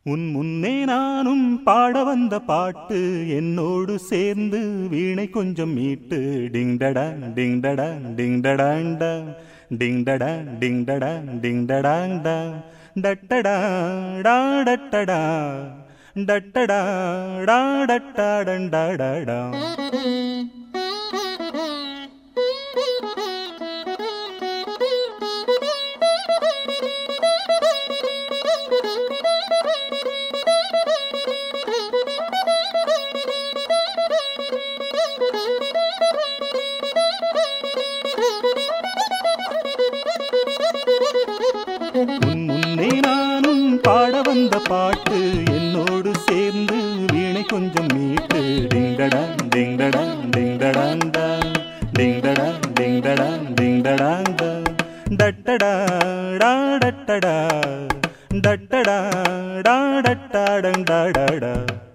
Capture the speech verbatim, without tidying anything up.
உன் முன்னே நானும் பாட வந்த பாட்டு என்னோடு சேர்ந்து வீணை கொஞ்சம் மீட்டு டிங்டடா டிங்டடா டிங்டடாண்டா டிங்டடா டிங்டடா டிங்டடாண்டா டட்டடா டா டட்டடா டட்டடா டா டட்டடண்டடடா. உன் முன்னே நானும் பாட வந்த பாட்டு என்னோடு சேர்ந்து வீணை கொஞ்சம் மீட்டு டிங்கடா டிங்கடா டிங்கடாண்டா டிங்கடா டிங்கடா டிங்கடாண்டா டட்டடா டா டட்டடா டட்டடா டா டட்டடண்டடடா.